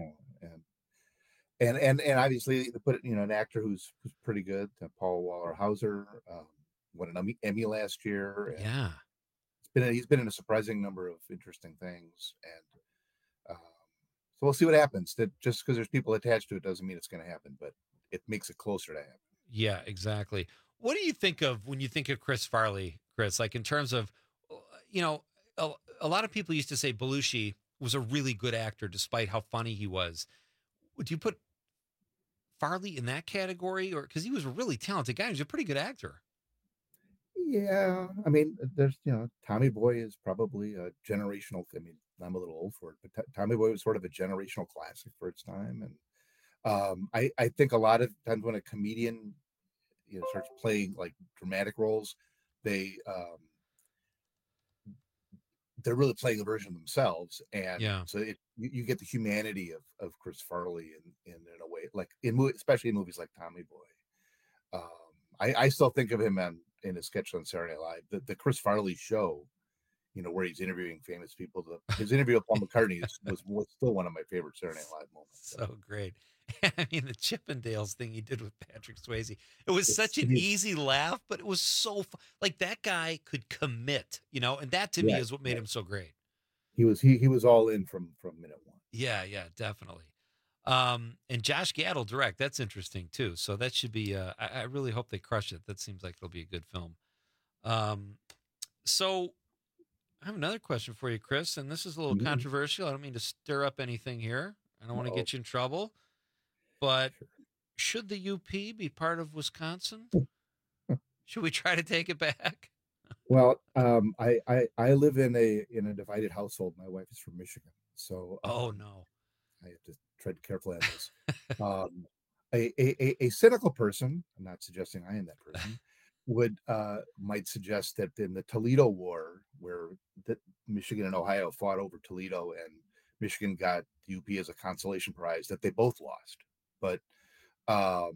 And obviously they put it, an actor who's pretty good, Paul Waller-Hauser, won an Emmy last year. Yeah, he's been in a surprising number of interesting things, and so we'll see what happens. That just because there's people attached to it doesn't mean it's going to happen, but it makes it closer to happen. Yeah, exactly. What do you think of when you think of Chris Farley, Chris? Like in terms of, a lot of people used to say Belushi was a really good actor despite how funny he was. Would you put Farley in that category, or because he was a really talented guy? He was a pretty good actor. Yeah, I mean, there's Tommy Boy is probably a generational. I mean, I'm a little old for it, but Tommy Boy was sort of a generational classic for its time, and I think a lot of times when a comedian starts playing like dramatic roles, they're really playing a version of themselves, and so you get the humanity of Chris Farley in a way, like especially in movies like Tommy Boy. I still think of him in a sketch on Saturday Night Live, the Chris Farley Show, where he's interviewing famous people. His interview with Paul McCartney was still one of my favorite Saturday Night Live moments. So great. I mean, the Chippendales thing he did with Patrick Swayze, it was such an easy laugh, but it was so like that guy could commit, and that to me is what made him so great. He was all in from minute one. Yeah, definitely. And Josh Gad will direct. That's interesting too. So that should be. I really hope they crush it. That seems like it'll be a good film. So I have another question for you, Chris, and this is a little controversial. I don't mean to stir up anything here. I don't want to get you in trouble. But should the UP be part of Wisconsin? Should we try to take it back? Well, I live in a divided household. My wife is from Michigan, so oh no, I have to tread carefully on this. A cynical person, I'm not suggesting I am that person, might suggest that in the Toledo War, where Michigan and Ohio fought over Toledo, and Michigan got the UP as a consolation prize, that they both lost. But I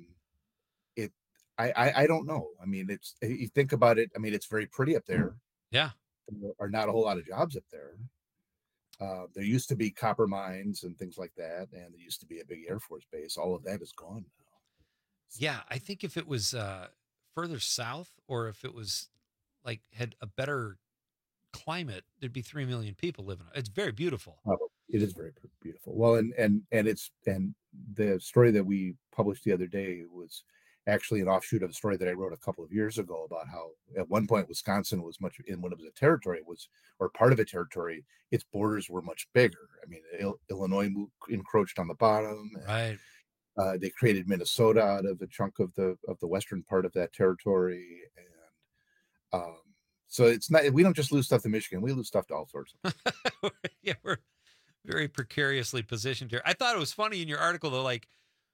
don't know. I mean, you think about it. I mean, it's very pretty up there. Yeah, there are not a whole lot of jobs up there. There used to be copper mines and things like that, and there used to be a big Air Force base. All of that is gone now. Yeah, I think if it was further south, or if it was like had a better climate, there'd be 3 million people living. It's very beautiful. It is very beautiful. Well, and the story that we published the other day was actually an offshoot of a story that I wrote a couple of years ago about how at one point Wisconsin was much, in when it was a territory, or part of a territory, its borders were much bigger. I mean, Illinois encroached on the bottom. Right. They created Minnesota out of a chunk of the western part of that territory, and so it's not. We don't just lose stuff to Michigan; we lose stuff to all sorts of. Yeah, we're very precariously positioned here. I thought it was funny in your article though, like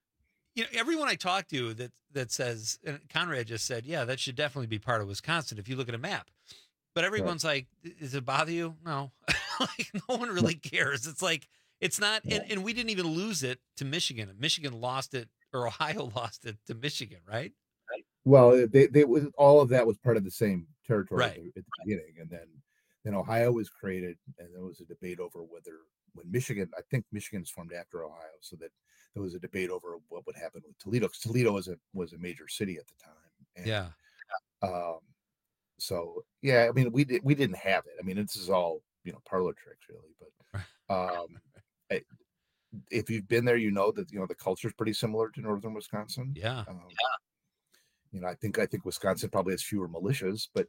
everyone I talk to that says, and Conrad just said, yeah, that should definitely be part of Wisconsin if you look at a map. But everyone's like, does it bother you? No. Like, no one really cares. It's like, it's not, and we didn't even lose it to Michigan. Michigan lost it, or Ohio lost it to Michigan, right? Well, they was, all of that was part of the same territory Right. at the beginning, and then Ohio was created, and there was a debate over whether when Michigan, I think Michigan's formed after Ohio, so that there was a debate over what would happen with Toledo, because Toledo was a major city at the time. And, yeah. So yeah, I mean, we didn't have it. I mean, this is all parlor tricks, really. But if you've been there, that the culture is pretty similar to northern Wisconsin. Yeah. I think Wisconsin probably has fewer militias, but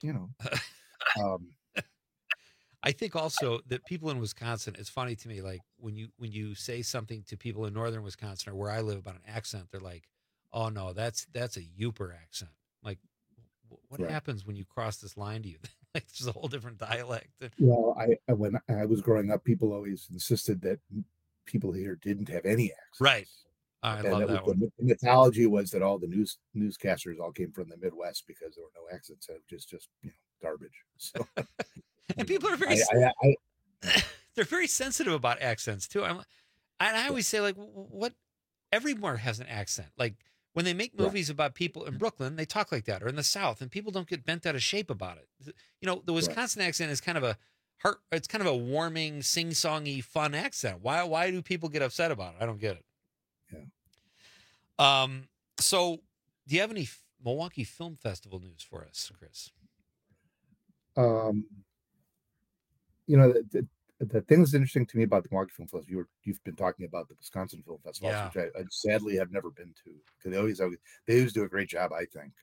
I think also that people in Wisconsin, it's funny to me, like when you say something to people in northern Wisconsin or where I live about an accent, they're like, oh no, that's a Yooper accent. Like, what happens when you cross this line to you? Like, it's a whole different dialect. Well, when I was growing up, people always insisted that people here didn't have any accents. Right. I love that one. The mythology was that all the newscasters all came from the Midwest because there were no accents. It was just garbage. So, and people are very they're very sensitive about accents too. I always say, like, what? Everywhere has an accent. Like when they make movies about people in Brooklyn, they talk like that, or in the South, and people don't get bent out of shape about it. The Wisconsin accent is kind of it's kind of a warming, sing-songy, fun accent. Why do people get upset about it? I don't get it. Yeah. So do you have any Milwaukee Film Festival news for us, Chris? The thing that's interesting to me about the Milwaukee Film Festival, you've been talking about the Wisconsin Film Festival, which I sadly have never been to, because they always do a great job, I think.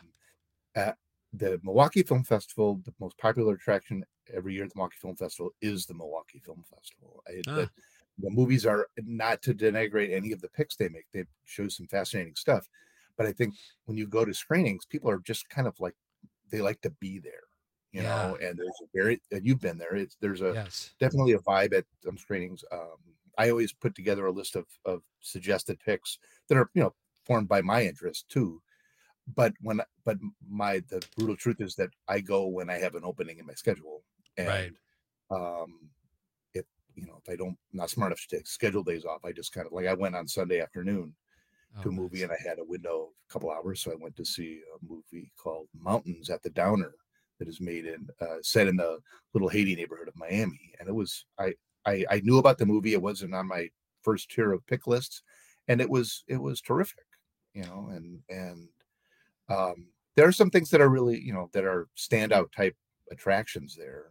The Milwaukee Film Festival, the most popular attraction every year at the Milwaukee Film Festival is the Milwaukee Film Festival. The movies are not to denigrate any of the picks they make. They show some fascinating stuff. But I think when you go to screenings, people are just kind of like, they like to be there, and there's and you've been there. There's definitely a vibe at some screenings. I always put together a list of suggested picks that are, formed by my interest too. But the brutal truth is that I go when I have an opening in my schedule. And, if I'm not smart enough to take scheduled days off, I just kind of, like, I went on Sunday afternoon to a movie, and I had a window of a couple hours. So I went to see a movie called Mountains at the Downer that is set in the little Haiti neighborhood of Miami. And it was, I knew about the movie. It wasn't on my first tier of pick lists, and it was terrific, and there are some things that are really, that are standout type attractions there.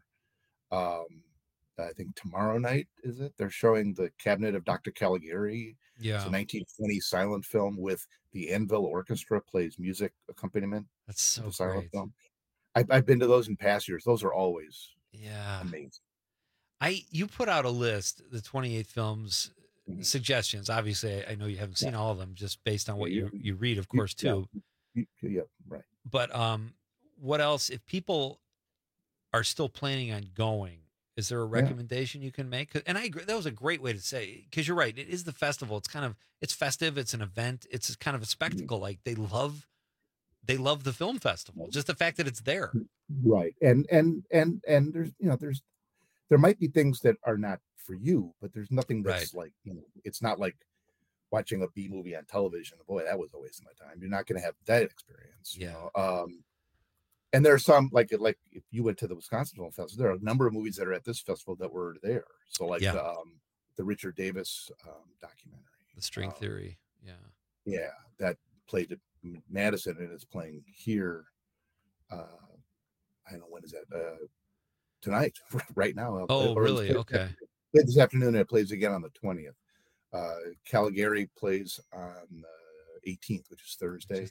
I think tomorrow night, they're showing The Cabinet of Dr. Caligari. Yeah. It's a 1920 silent film with the Anvil Orchestra plays music accompaniment. That's so silent great. film. I've been to those in past years. Those are always amazing. You put out a list, the 28 films, suggestions. Obviously, I know you haven't seen all of them, just based on what you read, of course, too. Yeah, right. But what else? If people are still planning on going, is there a recommendation you can make? And I agree, that was a great way to say, because you're right. It is the festival. It's festive. It's an event. It's kind of a spectacle. Like they love the film festival. Just the fact that it's there. Right. And there's there might be things that are not for you, but there's nothing that's like, it's not like watching a B movie on television. Boy, that was a waste of my time. You're not going to have that experience. And there are some, like if you went to the Wisconsin Film Festival, there are a number of movies that are at this festival that were there. So like the Richard Davis documentary, The String Theory. Yeah. That played at Madison and is playing here. I don't know, when is that? Tonight, right now. Really? Okay. This afternoon, and it plays again on the 20th. Caligari plays on the 18th, which is Thursday.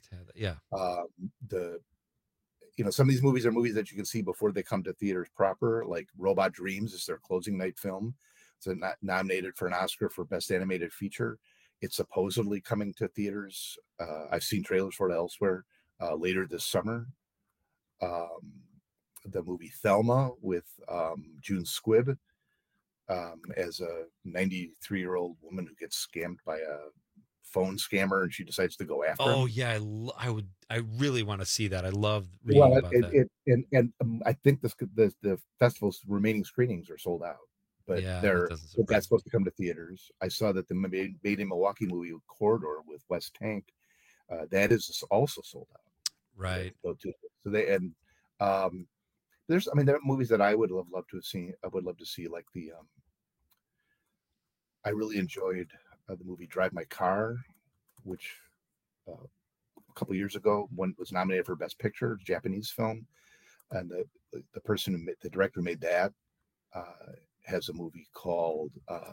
Some of these movies are movies that you can see before they come to theaters proper, like Robot Dreams is their closing night film. It's nominated for an Oscar for Best Animated Feature. It's supposedly coming to theaters. I've seen trailers for it elsewhere later this summer. The movie Thelma with June Squibb as a 93-year-old woman who gets scammed by a phone scammer, and she decides to go after him. Oh yeah, I really want to see that. I love reading about that. I think the festival's remaining screenings are sold out, but that's supposed to come to theaters. I saw that the Made in Milwaukee movie Corridor with Wes Tank, that is also sold out. Right. So there are movies that I would love to have seen. I would love to see, like I really enjoyed the movie Drive My Car, which a couple years ago was nominated for Best Picture, Japanese film, and the person the director who made that has a movie called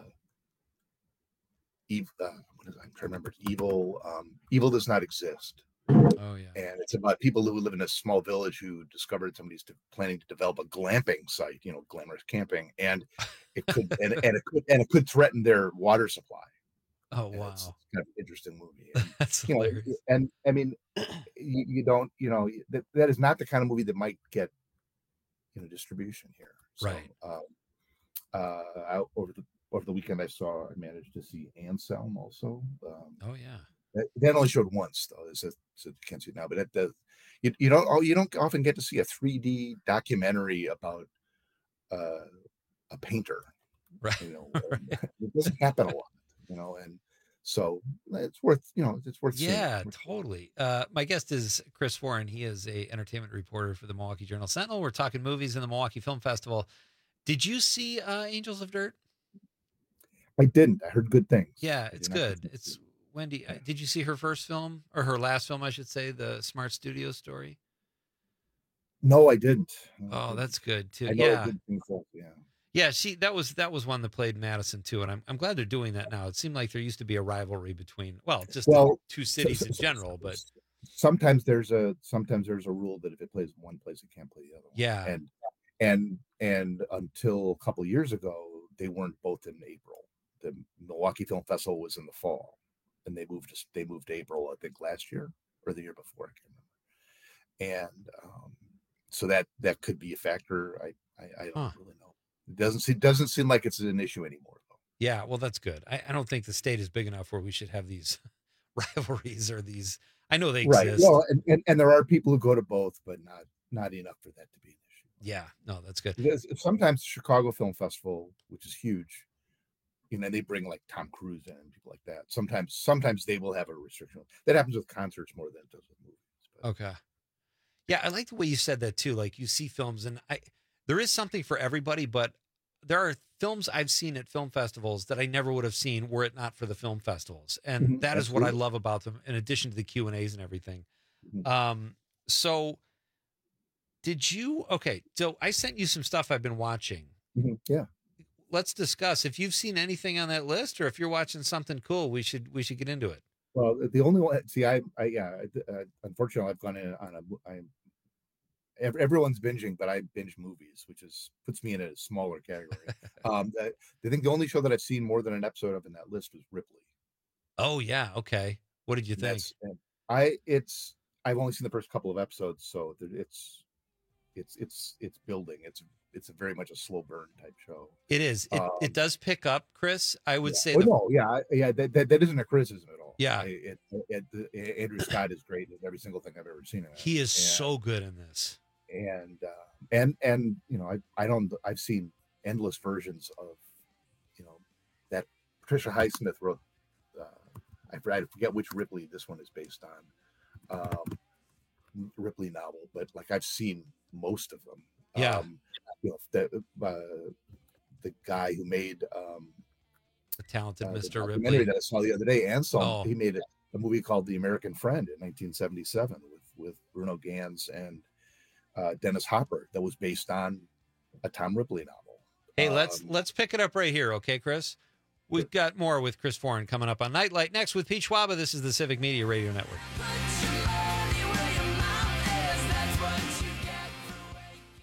I'm trying to remember. Evil Does Not Exist. Oh yeah, and it's about people who live in a small village who discovered somebody's planning to develop a glamping site, glamorous camping, and it could and it could threaten their water supply. Oh wow, it's kind of an interesting movie. And, That's hilarious. And I mean, you don't, that is not the kind of movie that might get distribution here. So, right. Over the weekend, I managed to see Anselm also. Oh yeah. That only showed once though, so you can't see it now. But you don't often get to see a 3D documentary about a painter, right? It doesn't happen a lot, and so it's worth seeing. Yeah, totally. My guest is Chris Warren. He is a entertainment reporter for the Milwaukee Journal Sentinel. We're talking movies in the Milwaukee Film Festival. Did you see Angels of Dirt? I didn't. I heard good things. Yeah, it's good. It's Wendy. Did you see her first film, or her last film, I should say, the Smart Studios story? No, I didn't. Oh, that's good too. Yeah. Yeah, that was one that played Madison too, and I'm glad they're doing that now. It seemed like there used to be a rivalry between the two cities in general, but sometimes there's a rule that if it plays in one place, it can't play the other one. Yeah, and until a couple of years ago, they weren't both in April. The Milwaukee Film Festival was in the fall, and they moved to April, I think last year or the year before, I can't remember. And so that could be a factor. I don't really know. It doesn't seem like it's an issue anymore, though. Yeah, well, that's good. I don't think the state is big enough where we should have these rivalries or these. I know they exist. Well, and there are people who go to both, but not enough for that to be an issue. Yeah, no, that's good. Because sometimes the Chicago Film Festival, which is huge, they bring like Tom Cruise in and people like that. Sometimes they will have a restriction. That happens with concerts more than it does with movies. But. Okay. Yeah, I like the way you said that too. Like you see films, and there is something for everybody, but there are films I've seen at film festivals that I never would have seen were it not for the film festivals, and that is what I love about them. In addition to the Q&As and everything. So did you? Okay, so I sent you some stuff I've been watching. Yeah. Let's discuss if you've seen anything on that list, or if you're watching something cool, we should get into it. Well, the only one, see, unfortunately, I've gone in on everyone's binging, but I binge movies, which puts me in a smaller category. I think the only show that I've seen more than an episode of in that list was Ripley. Oh yeah, okay. What did you think? I've only seen the first couple of episodes, so it's building. It's very much a slow burn type show. It is. It does pick up, Chris. I would say. That isn't a criticism at all. Yeah. Andrew Scott is great in every single thing I've ever seen. He is so good in this. And I've seen endless versions of, that Patricia Highsmith wrote. I forget which Ripley this one is based on. Ripley novel, but like I've seen most of them. Yeah. The guy who made The Talented Mr. the Ripley that I saw the other day, Anselm, he made a movie called The American Friend in 1977 with Bruno Ganz and Dennis Hopper that was based on a Tom Ripley novel. Hey, let's pick it up right here, okay, Chris? We've got more with Chris Warren coming up on Nightlight. Next with Pete Schwaba. This is the Civic Media Radio Network.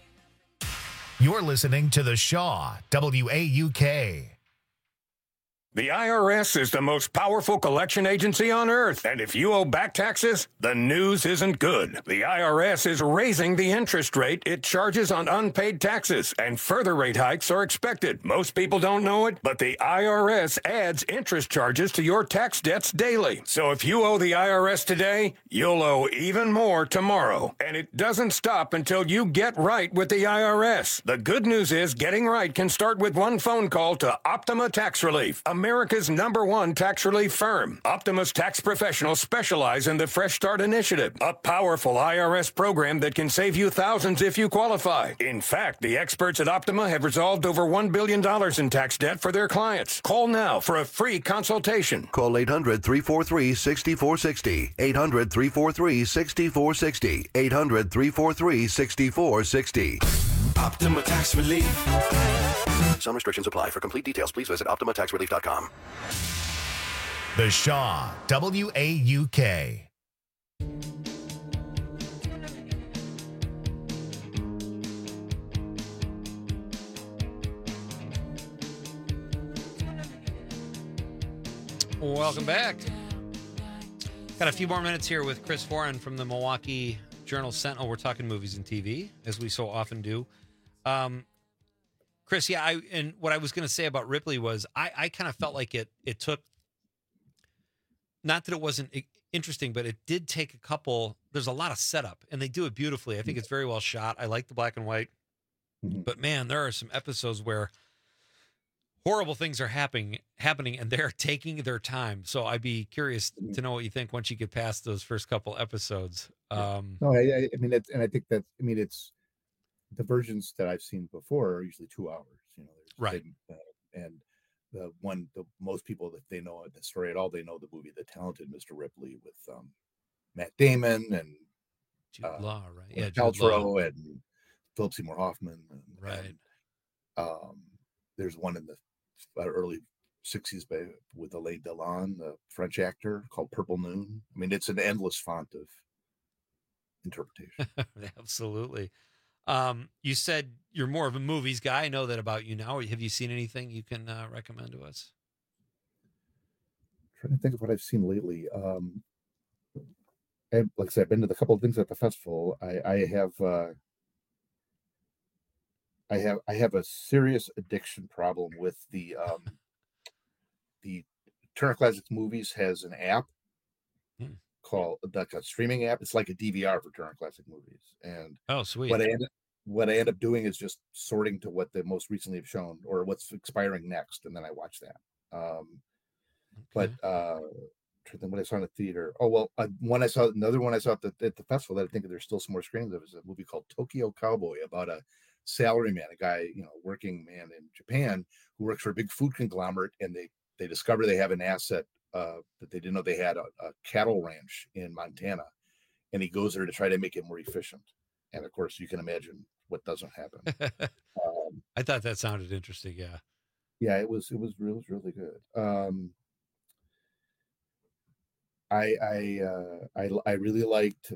You're listening to The Shaw, WAUK. The IRS is the most powerful collection agency on earth, and if you owe back taxes, the news isn't good. The IRS is raising the interest rate it charges on unpaid taxes, and further rate hikes are expected. Most people don't know it, but the IRS adds interest charges to your tax debts daily. So if you owe the IRS today, you'll owe even more tomorrow. And it doesn't stop until you get right with the IRS. The good news is getting right can start with one phone call to Optima Tax Relief, America's #1 tax relief firm. Optima's tax professionals specialize in the Fresh Start Initiative, a powerful IRS program that can save you thousands if you qualify. In fact, the experts at Optima have resolved over $1 billion in tax debt for their clients. Call now for a free consultation. Call 800-343-6460. 800-343-6460. 800-343-6460. Optima Tax Relief. Some restrictions apply. For complete details, please visit OptimaTaxRelief.com. The Shaw, WAUK. Welcome back. Got a few more minutes here with Chris Foran from the Milwaukee Journal-Sentinel. We're talking movies and TV, as we so often do. Chris, yeah, and what I was going to say about Ripley was I kind of felt like it took, not that it wasn't interesting, but it did take a couple, there's a lot of setup, and they do it beautifully. I think it's very well shot. I like the black and white. But, man, there are some episodes where horrible things are happening, and they're taking their time. So I'd be curious to know what you think once you get past those first couple episodes. No, I mean, I think that, I mean, it's the versions that I've seen before are usually 2 hours, you know, right. And the most people that they know the story at all, they know the movie, The Talented Mr. Ripley with Matt Damon and Jude Law, right? Yeah, Paltrow and Philip Seymour Hoffman. Right. And, there's one in the early 60s with Alain Delon, the French actor, called Purple Noon. I mean, it's an endless font of interpretation. Absolutely. You said you're more of a movies guy. I know that about you now. Have you seen anything you can recommend to us? I'm trying to think of what I've seen lately. Like I said, I've been to a couple of things at the festival. I have a serious addiction problem with the Turner Classic Movies has an app called like a streaming app. It's like a DVR for Turner Classic Movies. And oh, sweet. What I end up doing is just sorting to what they most recently have shown or what's expiring next, and then I watch that. But what I saw in the theater. Oh well, another one I saw at the festival that I think there's still some more screens of is a movie called Tokyo Cowboy about a salaryman, a guy, you know, working man in Japan who works for a big food conglomerate, and they discover they have an asset that they didn't know they had, a cattle ranch in Montana, and he goes there to try to make it more efficient. And of course, you can imagine what doesn't happen. I thought that sounded interesting. Yeah. Yeah, it was really good. I really liked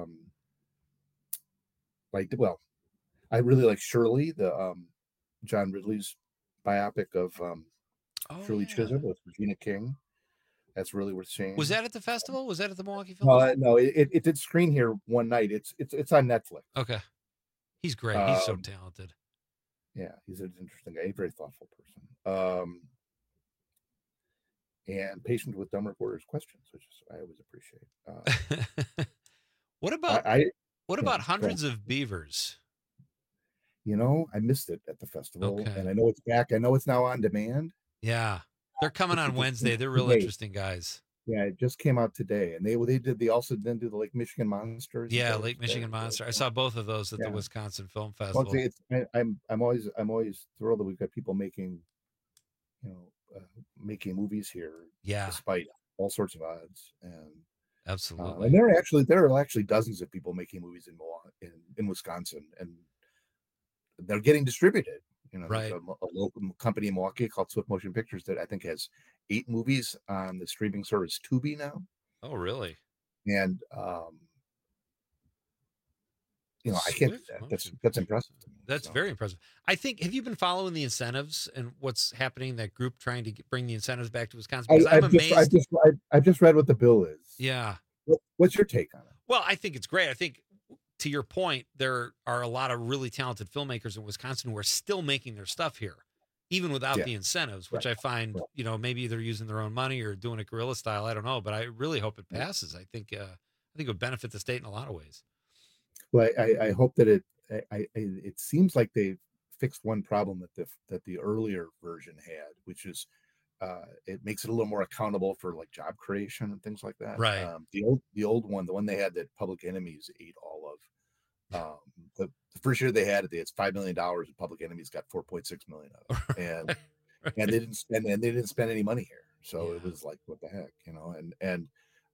I really like Shirley, the John Ridley's biopic of Shirley Chisholm with Regina King. That's really worth seeing. Was that at the festival? Was that at the Milwaukee Film Festival? No, it did screen here one night. It's on Netflix. Okay. He's great. He's so talented. Yeah, he's an interesting guy, a very thoughtful person. And patient with dumb reporters' questions, which I always appreciate. What about Hundreds of Beavers? You know, I missed it at the festival, Okay. and I know it's back. I know it's now on demand. Yeah, they're coming on Wednesday. They're real interesting guys. Yeah, it just came out today, and they also then do the Lake Michigan Monsters. Yeah, Lake Michigan Monster. I saw both of those at the Wisconsin Film Festival. Well, I'm always thrilled that we've got people making, making movies here. Yeah, despite all sorts of odds. And absolutely, and there are actually dozens of people making movies in Wisconsin, and they're getting distributed. You know, right. There's a local company in Milwaukee called Swift Motion Pictures that I think has 8 movies on the streaming service Tubi now. Oh, really? And I can't do that. That's impressive to me. That's very impressive. I think, have you been following the incentives and what's happening in that group trying to bring the incentives back to Wisconsin? Because I'm amazed. I just read what the bill is. Yeah. What's your take on it? Well, I think it's great. I think, to your point, there are a lot of really talented filmmakers in Wisconsin who are still making their stuff here, even without the incentives, which I find, maybe they're using their own money or doing it guerrilla style. I don't know, but I really hope it passes. I think it would benefit the state in a lot of ways. Well, I hope that it seems like they've fixed one problem that the earlier version had, which is it makes it a little more accountable for like job creation and things like that. Right. The old one, the one they had that Public Enemies ate all of. The first year they had $5 million, and Public Enemies got 4.6 million of it, and and they didn't spend any money here. So it was like, what the heck, and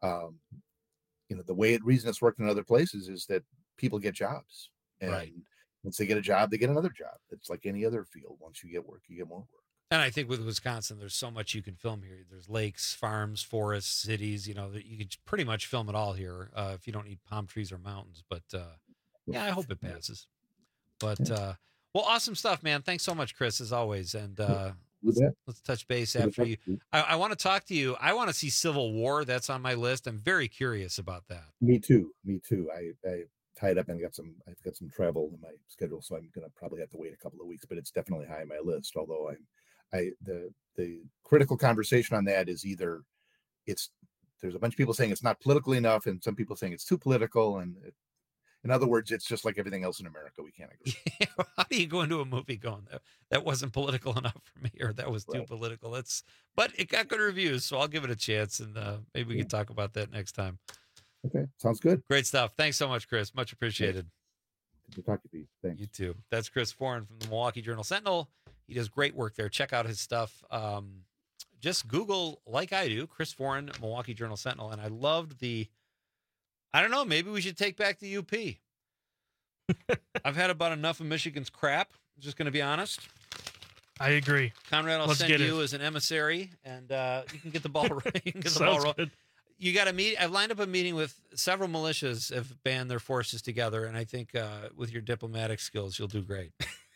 the reason it's worked in other places is that people get jobs, and once they get a job, they get another job. It's like any other field. Once you get work, you get more work. And I think with Wisconsin, there's so much you can film here. There's lakes, farms, forests, cities, that you can pretty much film it all here if you don't need palm trees or mountains. But I hope it passes. But well, awesome stuff, man. Thanks so much, Chris, as always. And let's touch base after you. I want to talk to you. I want to see Civil War. That's on my list. I'm very curious about that. Me too. I tied up and I've got some travel in my schedule, so I'm gonna probably have to wait a couple of weeks, but it's definitely high on my list. Although the critical conversation on that is either there's a bunch of people saying it's not political enough, and some people saying it's too political, and in other words, it's just like everything else in America. We can't agree. How do you go into a movie going that wasn't political enough for me, or that was too political? But it got good reviews, so I'll give it a chance, and maybe we can talk about that next time. Okay, sounds good. Great stuff. Thanks so much, Chris. Much appreciated. Good to talk to you. Thanks. You too. That's Chris Foran from the Milwaukee Journal Sentinel. He does great work there. Check out his stuff. Just Google, like I do, Chris Foran, Milwaukee Journal Sentinel. And I loved I don't know, maybe we should take back the UP. I've had about enough of Michigan's crap. I'm just going to be honest. I agree. Conrad, I'll send you as an emissary, and you can get the ball right. You can get the ball rolling. You got to meet. I've lined up a meeting with several militias have band their forces together, and I think with your diplomatic skills, you'll do great.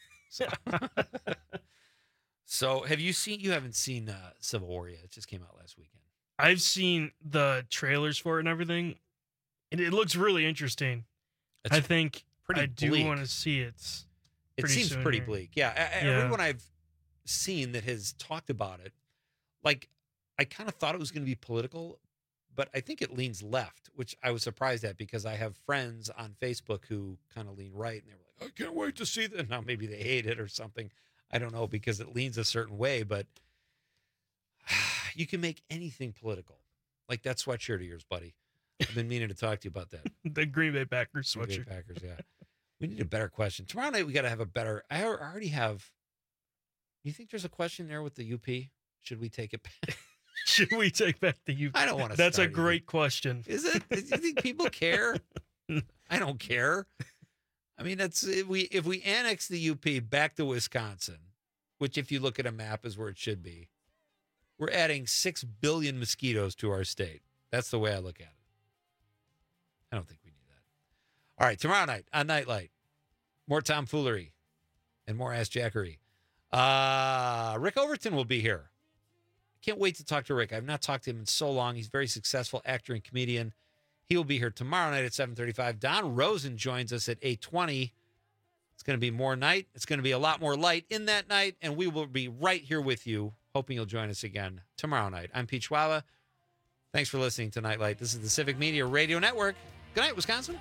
So have you seen? You haven't seen Civil War yet. It just came out last weekend. I've seen the trailers for it and everything, and it looks really interesting. I think I do want to see it. It seems pretty bleak. Yeah, everyone I've seen that has talked about it, like I kind of thought it was going to be political. But I think it leans left, which I was surprised at because I have friends on Facebook who kind of lean right, and they were like, I can't wait to see that. Now maybe they hate it or something. I don't know, because it leans a certain way, but you can make anything political. Like that sweatshirt of yours, buddy. I've been meaning to talk to you about that. The Green Bay Packers sweatshirt. Green Bay Packers, yeah. We need a better question. Tomorrow night we got to have a better, I already have, you think there's a question there with the UP? Should we take it back? Should we take back the UP? I don't want to. That's a great question. Is it? Do you think people care? I don't care. I mean, if we annex the UP back to Wisconsin, which if you look at a map is where it should be, we're adding 6 billion mosquitoes to our state. That's the way I look at it. I don't think we need that. All right, tomorrow night on Nightlight, more tomfoolery and more ass jackery. Rick Overton will be here. Can't wait to talk to Rick. I've not talked to him in so long. He's a very successful actor and comedian. He will be here tomorrow night at 7:35. Don Rosen joins us at 8:20. It's going to be more night. It's going to be a lot more light in that night, and we will be right here with you, hoping you'll join us again tomorrow night. I'm Pete Schwaba. Thanks for listening to Nightlight. This is the Civic Media Radio Network. Good night, Wisconsin.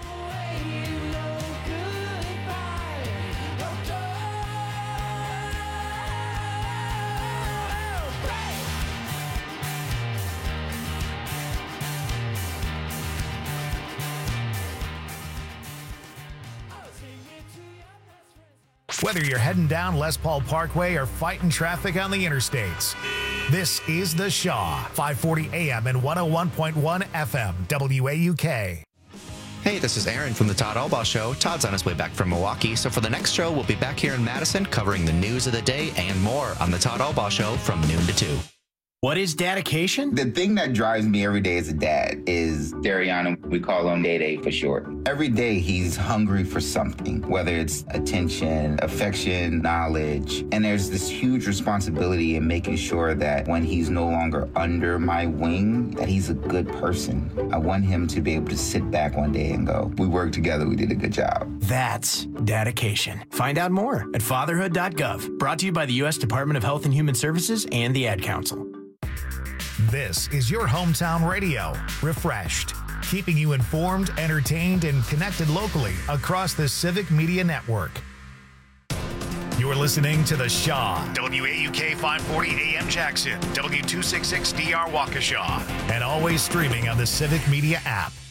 Whether you're heading down Les Paul Parkway or fighting traffic on the interstates, this is The Shaw, 540 AM and 101.1 FM, WAUK. Hey, this is Aaron from the Todd Albaugh Show. Todd's on his way back from Milwaukee, so for the next show, we'll be back here in Madison covering the news of the day and more on the Todd Albaugh Show from noon to 2. What is dedication? The thing that drives me every day as a dad is is Dariana. We call him Day for short. Every day he's hungry for something, whether it's attention, affection, knowledge. And there's this huge responsibility in making sure that when he's no longer under my wing, that he's a good person. I want him to be able to sit back one day and go, we worked together, we did a good job. That's dedication. Find out more at fatherhood.gov. Brought to you by the U.S. Department of Health and Human Services and the Ad Council. This is your hometown radio, Refreshed, keeping you informed, entertained, and connected locally across the Civic Media Network. You're listening to The Shaw, WAUK 540 AM Jackson, W266DR Waukesha, and always streaming on the Civic Media app.